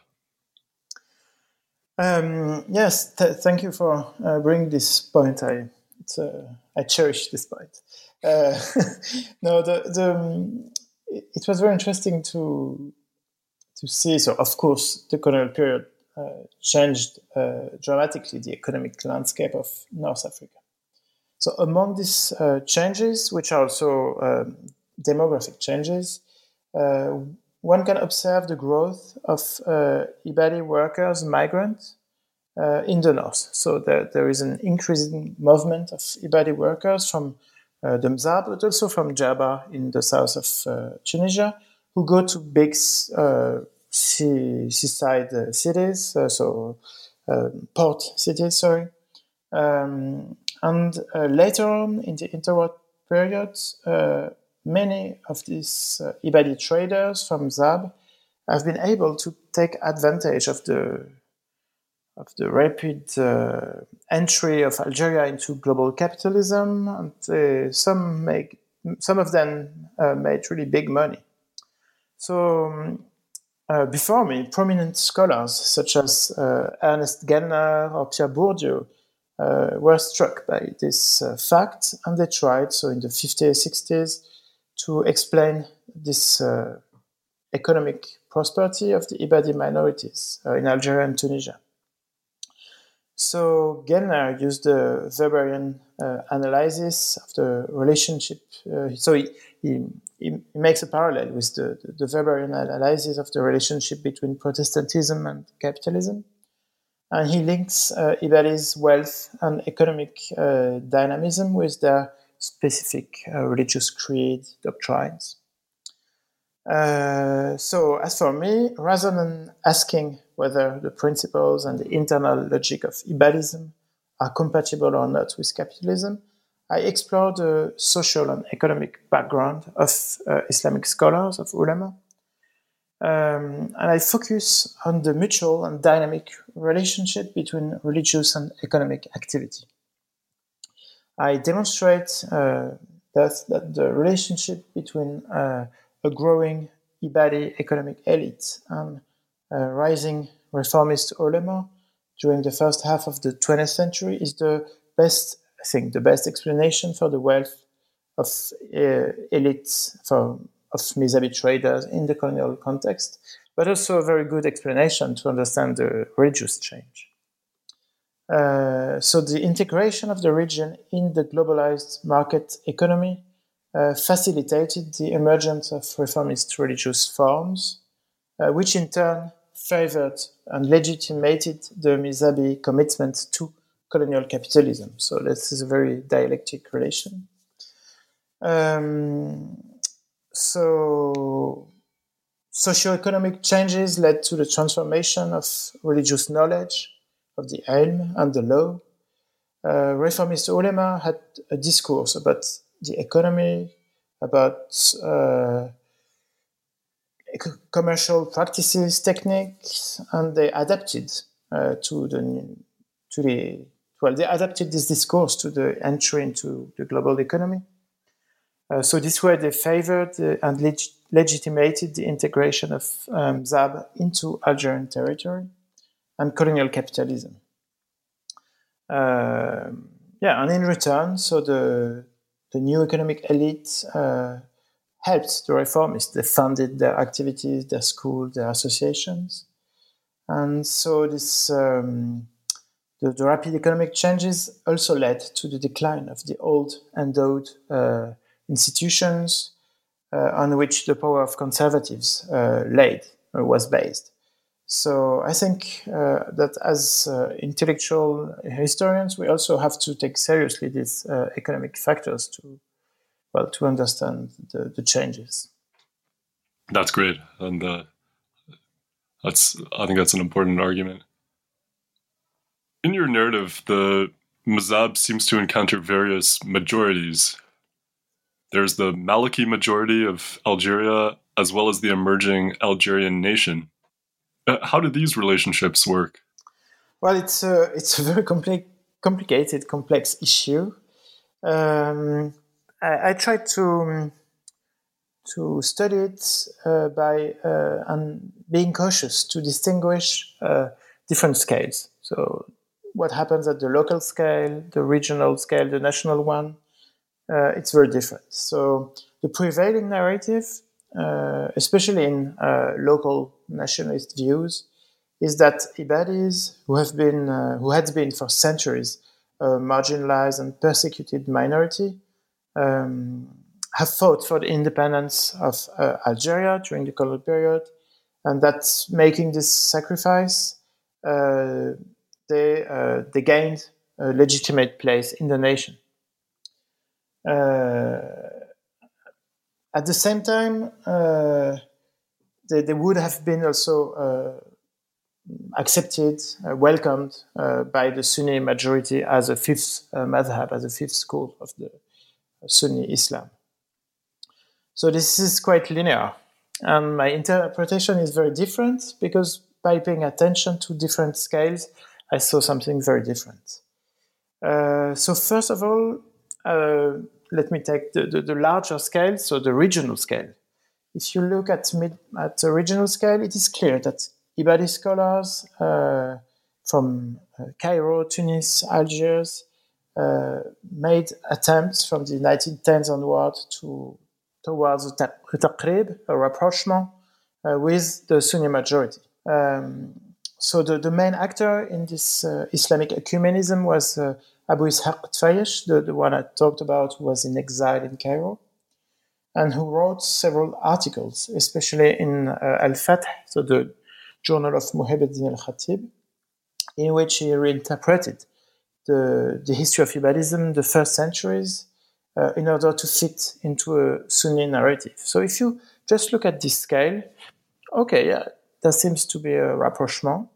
Um, yes, th- thank you for uh, bringing this point. I it's, uh, I cherish this point. Uh, no, the, the um, it, it was very interesting to to see. So, of course, the colonial period uh, changed uh, dramatically the economic landscape of North Africa. So, among these uh, changes, which are also um, demographic changes, uh, one can observe the growth of uh, Ibadi workers, migrants, uh, in the north. So there, there is an increasing movement of Ibadi workers from uh, the Mzab, but also from Djerba in the south of uh, Tunisia, who go to big uh, sea, seaside uh, cities, uh, so uh, port cities, sorry. Um, and uh, later on in the interwar period, uh, many of these uh, Ibadi traders from Zab have been able to take advantage of the of the rapid uh, entry of Algeria into global capitalism, and uh, some make some of them uh, made really big money. So um, uh, before me, prominent scholars such as uh, Ernest Gellner or Pierre Bourdieu uh, were struck by this uh, fact, and they tried, so in the fifties, sixties, to explain this uh, economic prosperity of the Ibadi minorities uh, in Algeria and Tunisia. So Gellner used the Weberian uh, analysis of the relationship. Uh, so he, he, he makes a parallel with the, the, the Weberian analysis of the relationship between Protestantism and capitalism. And he links uh, Ibadi's wealth and economic uh, dynamism with their specific uh, religious creed doctrines. Uh, so as for me, rather than asking whether the principles and the internal logic of Ibadism are compatible or not with capitalism, I explore the social and economic background of uh, Islamic scholars, of ulama, um, and I focus on the mutual and dynamic relationship between religious and economic activity. I demonstrate uh, that, that the relationship between uh, a growing Ibadi economic elite and uh, rising reformist ulama during the first half of the twentieth century is the best, I think, the best explanation for the wealth of uh, elites, for, of Mizrahi traders in the colonial context, but also a very good explanation to understand the religious change. Uh, so the integration of the region in the globalized market economy uh, facilitated the emergence of reformist religious forms, uh, which in turn favored and legitimated the Mizrahi commitment to colonial capitalism. So this is a very dialectic relation. Um, so socioeconomic changes led to the transformation of religious knowledge, of the ilm and the law. Uh, reformist ulama had a discourse about the economy, about uh, commercial practices, techniques, and they adapted uh, to the to the well, they adapted this discourse to the entry into the global economy. Uh, so this way, they favored uh, and leg- legitimated the integration of um, Zab into Algerian territory and colonial capitalism. Uh, yeah, and in return, so the the new economic elite uh, helped the reformists. They funded their activities, their schools, their associations, and so this um, the, the rapid economic changes also led to the decline of the old endowed uh, institutions uh, on which the power of conservatives uh, laid uh, was based. So I think uh, that as uh, intellectual historians, we also have to take seriously these uh, economic factors to, well, to understand the, the changes. That's great, and uh, that's I think that's an important argument. In your narrative, the Mazab seems to encounter various majorities. There's the Maliki majority of Algeria, as well as the emerging Algerian nation. Uh, how do these relationships work? Well, it's a, it's a very compli- complicated, complex issue. Um, I, I tried to to study it uh, by uh, and being cautious to distinguish uh, different scales. So, what happens at the local scale, the regional scale, the national one, uh, it's very different. So, the prevailing narrative, uh, especially in uh, local nationalist views, is that Ibadis, who have been, uh, who had been for centuries a marginalized and persecuted minority, um, have fought for the independence of uh, Algeria during the colonial period, and that's making this sacrifice, uh, they uh, they gained a legitimate place in the nation. Uh, at the same time, uh, they, they would have been also uh, accepted, uh, welcomed uh, by the Sunni majority as a fifth uh, madhab, as a fifth school of the Sunni Islam. So this is quite linear. And my interpretation is very different because by paying attention to different scales, I saw something very different. Uh, so first of all, uh, let me take the, the, the larger scale, so the regional scale. If you look at, mid, at the regional scale, it is clear that Ibadi scholars uh, from uh, Cairo, Tunis, Algiers uh, made attempts from the nineteen tens onward to towards a taqrib, a rapprochement uh, with the Sunni majority. Um, so the, the main actor in this uh, Islamic ecumenism was uh, Abu Ishaq Tfayesh, the, the one I talked about, who was in exile in Cairo, and who wrote several articles, especially in uh, Al-Fath, so the journal of Muhyiddin al-Khatib, in which he reinterpreted the, the history of Ibadism, the first centuries, uh, in order to fit into a Sunni narrative. So if you just look at this scale, okay, yeah, there seems to be a rapprochement,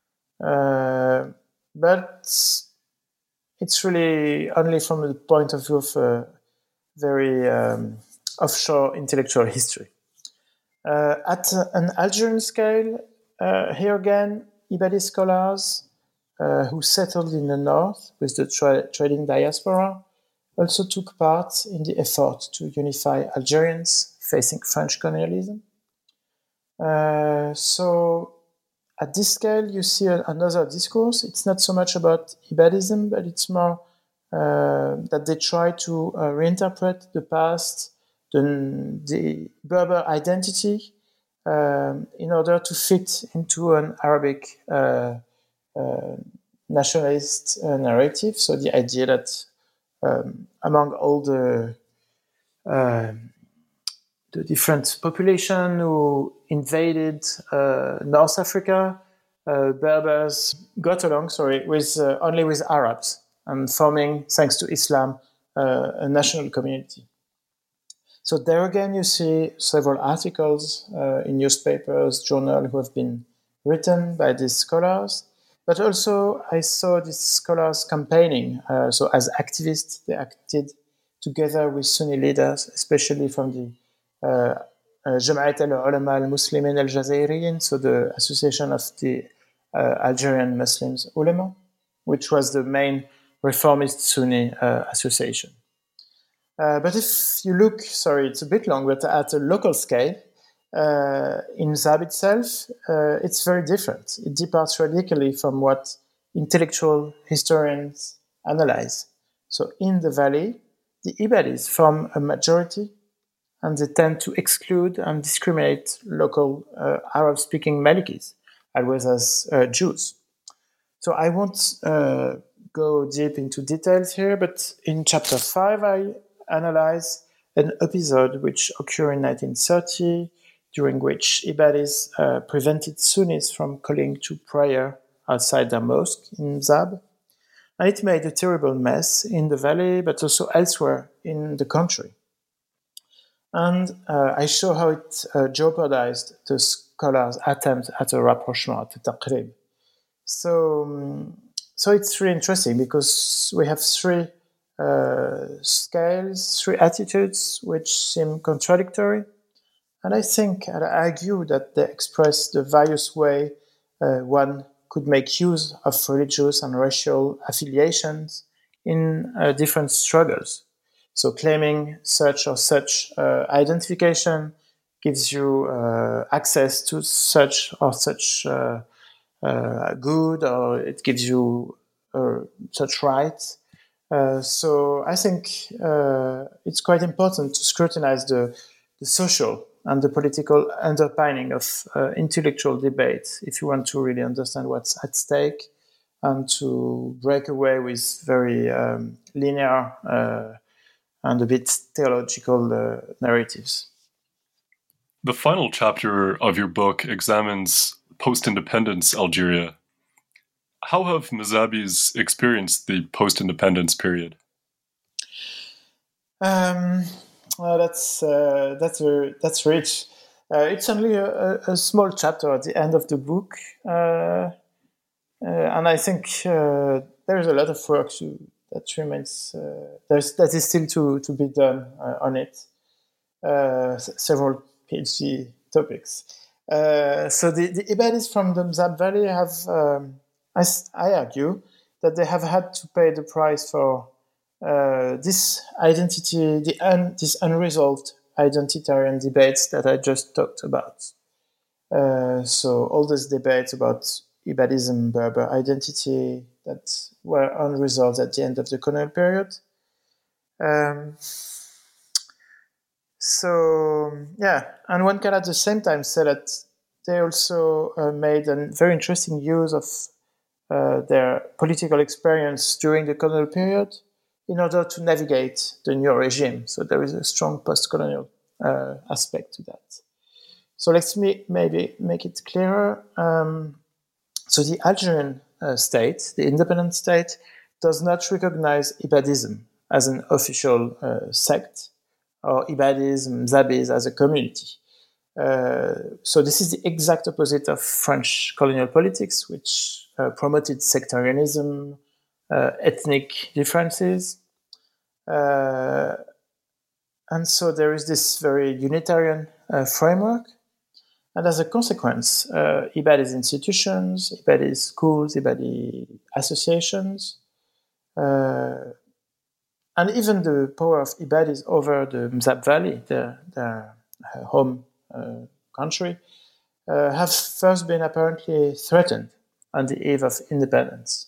uh, but it's really only from the point of view of a very um, offshore intellectual history. Uh, at an Algerian scale, uh, here again, Ibadi scholars uh, who settled in the north with the tra- trading diaspora also took part in the effort to unify Algerians facing French colonialism. Uh, so at this scale, you see a, another discourse. It's not so much about Ibadism, but it's more uh, that they try to uh, reinterpret the past, the, the Berber identity, um, in order to fit into an Arabic uh, uh, nationalist uh, narrative. So the idea that um, among all the uh, the different population who invaded uh, North Africa, uh, Berbers got along, sorry, with uh, only with Arabs and forming, thanks to Islam, uh, a national community. So there again, you see several articles uh, in newspapers, journals who have been written by these scholars. But also, I saw these scholars campaigning. Uh, so as activists, they acted together with Sunni leaders, especially from the uh, uh, Jama'at al-Ulama al-Muslimin al-Jazairiyin, so the Association of the uh, Algerian Muslims Ulama, which was the main reformist Sunni uh, association. Uh, but if you look, sorry, it's a bit long, but at a local scale, uh, in Zab itself, uh, it's very different. It departs radically from what intellectual historians analyze. So in the valley, the Ibadis form a majority, and they tend to exclude and discriminate local uh, Arab-speaking Malikis, as well as uh, Jews. So I won't uh, go deep into details here, but in chapter five, I analyze an episode which occurred in nineteen thirty during which Ibadis uh, prevented Sunnis from calling to prayer outside their mosque in Zab. And it made a terrible mess in the valley, but also elsewhere in the country. And uh, I show how it uh, jeopardized the scholars' attempt at a rapprochement, at a taqrib. So, um, so it's really interesting because we have three uh, scales, three attitudes which seem contradictory. And I think, and I argue that they express the various way uh, one could make use of religious and racial affiliations in uh, different struggles. So claiming such or such uh, identification gives you uh, access to such or such uh, uh, good, or it gives you uh, such rights. Uh, so I think uh, it's quite important to scrutinize the, the social and the political underpinning of uh, intellectual debate if you want to really understand what's at stake and to break away with very um, linear uh, and a bit theological uh, narratives. The final chapter of your book examines post-independence Algeria. How have Mazabis experienced the post-independence period? Um, well, that's uh, that's very, that's rich. Uh, it's only a, a small chapter at the end of the book, uh, uh, and I think uh, there is a lot of work to, that remains. Uh, there's that is still to to be done uh, on it. Uh, s- several PhD topics. Uh, so the, the Ibadis from the Mzab Valley have, um, I, I argue, that they have had to pay the price for uh, this identity, the un, this unresolved identitarian debates that I just talked about. Uh, so all these debates about Ibadism, Berber identity that were unresolved at the end of the colonial period. Um, So, yeah, and one can at the same time say that they also uh, made a very interesting use of uh, their political experience during the colonial period in order to navigate the new regime. So there is a strong post-colonial uh, aspect to that. So let's me maybe make it clearer. Um, so the Algerian uh, state, the independent state, does not recognize Ibadism as an official uh, sect, or Ibadism, Zabis as a community. Uh, so this is the exact opposite of French colonial politics, which uh, promoted sectarianism, uh, ethnic differences. Uh, and so there is this very unitarian uh, framework. And as a consequence, uh, Ibadis institutions, Ibadis schools, Ibadi associations, uh, and even the power of Ibadis over the Mzab Valley, their, their uh, home uh, country, uh, have first been apparently threatened on the eve of independence.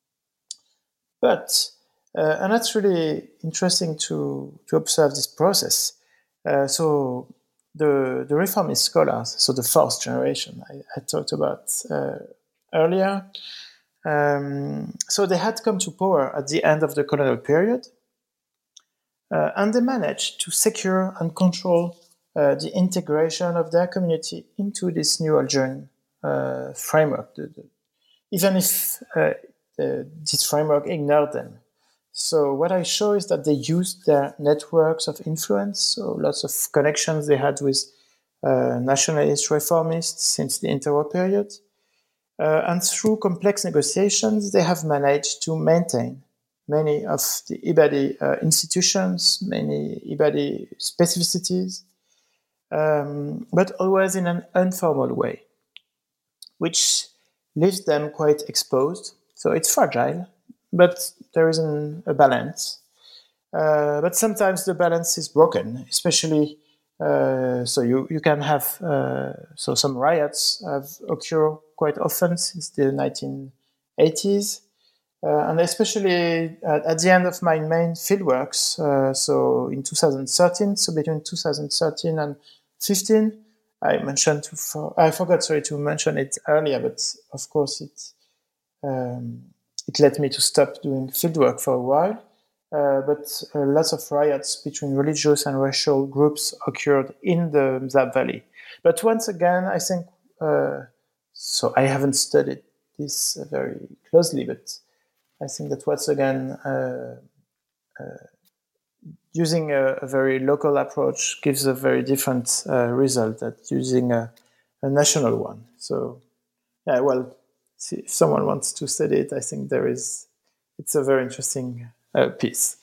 But, uh, and that's really interesting to, to observe this process. Uh, so the, the reformist scholars, so the fourth generation I, I talked about uh, earlier, um, so they had come to power at the end of the colonial period. Uh, and they managed to secure and control uh, the integration of their community into this new Algerian uh, framework, the, the, even if uh, the, this framework ignored them. So what I show is that they used their networks of influence, so lots of connections they had with uh, nationalist reformists since the interwar period. Uh, and through complex negotiations, they have managed to maintain many of the Ibadi uh, institutions, many Ibadi specificities, um, but always in an informal way, which leaves them quite exposed. So it's fragile, but there is an, a balance. Uh, but sometimes the balance is broken, especially uh, so you, you can have, uh, so some riots have occurred quite often since the nineteen eighties. Uh, and especially at, at the end of my main fieldworks, uh, so in two thousand thirteen, so between two thousand thirteen and fifteen, I mentioned to for, I forgot sorry to mention it earlier, but of course it um, it led me to stop doing fieldwork for a while. uh, but uh, lots of riots between religious and racial groups occurred in the Mzab Valley. But once again, I think, uh, so I haven't studied this very closely, but I think that once again, uh, uh, using a, a very local approach gives a very different uh, result than using a, a national one. So, yeah, well, see, if someone wants to study it, I think there is, it's a very interesting uh, piece.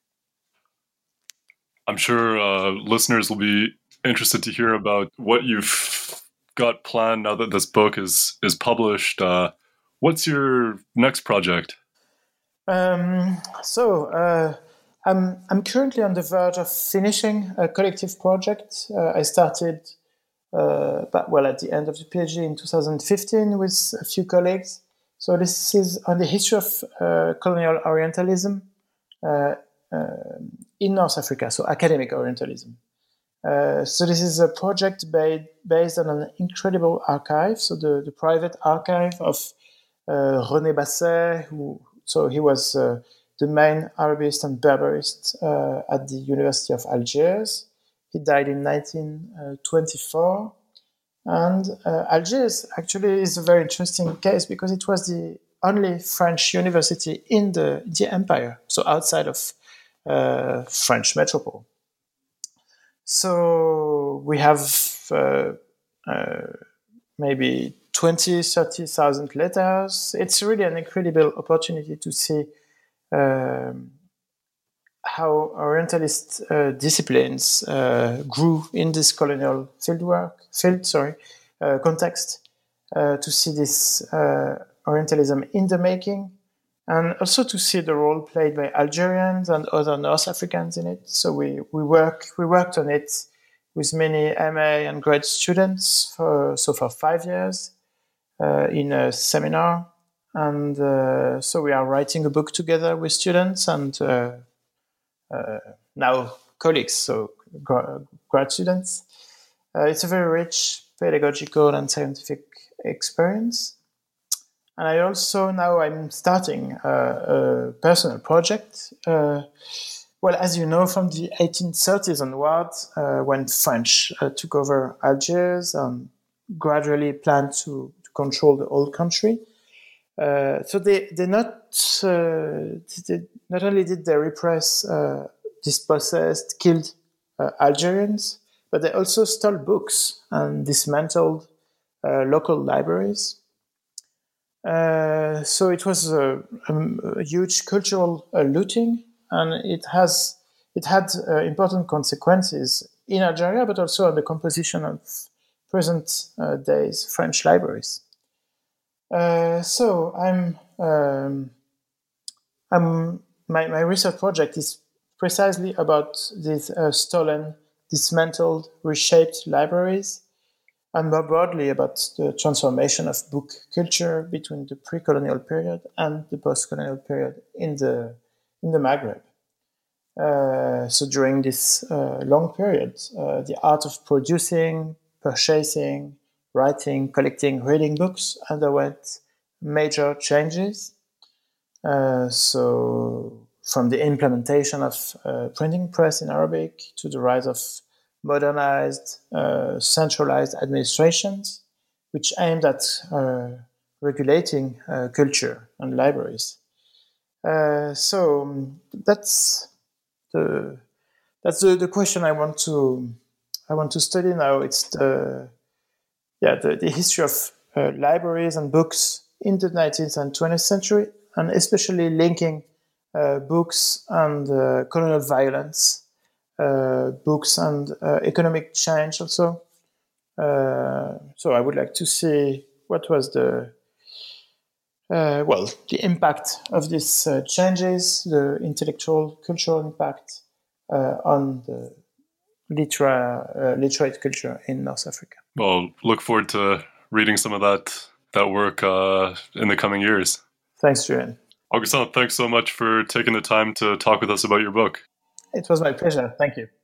I'm sure uh, listeners will be interested to hear about what you've got planned now that this book is is published. Uh, what's your next project? Um, so uh, I'm I'm currently on the verge of finishing a collective project. Uh, I started, uh, but well, at the end of the PhD in two thousand fifteen with a few colleagues. So this is on the history of uh, colonial Orientalism uh, uh, in North Africa. So academic Orientalism. Uh, so this is a project ba- based on an incredible archive. So the, the private archive of uh, René Basset, who so he was uh, the main Arabist and Berberist uh, at the University of Algiers. He died in nineteen twenty-four. And uh, Algiers actually is a very interesting case because it was the only French university in the, the empire, so outside of uh, French metropole. So we have uh, uh, maybe twenty, thirty thousand letters. It's really an incredible opportunity to see um, how Orientalist uh, disciplines uh, grew in this colonial fieldwork, field, sorry, uh, context, uh, to see this uh, Orientalism in the making, and also to see the role played by Algerians and other North Africans in it. So we we work we worked on it with many M A and grad students for so for five years uh, in a seminar, and uh, so we are writing a book together with students and uh, uh, now colleagues, so gra- grad students. Uh, it's a very rich pedagogical and scientific experience. And I also, now I'm starting a, a personal project. Uh, well, as you know, from the eighteen thirties onwards, uh, when French uh, took over Algiers and gradually planned to, to control the whole country. Uh, so they, they not, uh, they not only did they repress, uh, dispossessed, killed uh, Algerians, but they also stole books and dismantled uh, local libraries. Uh, so it was a, a, a huge cultural uh, looting, and it has it had uh, important consequences in Algeria, but also on the composition of present uh, days French libraries. Uh, so I'm um, I'm my, my research project is precisely about these uh, stolen, dismantled, reshaped libraries, and more broadly about the transformation of book culture between the pre-colonial period and the post-colonial period in the in the Maghreb. Uh, so during this uh, long period, uh, the art of producing, purchasing, writing, collecting, reading books underwent major changes. Uh, so from the implementation of uh, printing press in Arabic to the rise of modernized, uh, centralized administrations, which aimed at uh, regulating uh, culture and libraries. Uh, so that's the that's the, the question I want to I want to study now. It's the yeah the, the history of uh, libraries and books in the nineteenth and twentieth century, and especially linking uh, books and uh, colonial violence. Uh, books and uh, economic change also. Uh, so I would like to see what was the uh, well the impact of these uh, changes, the intellectual, cultural impact uh, on the litera- uh, literate culture in North Africa. Well, look forward to reading some of that that work uh, in the coming years. Thanks, Julian. Augustin, thanks so much for taking the time to talk with us about your book. It was my pleasure. Thank you.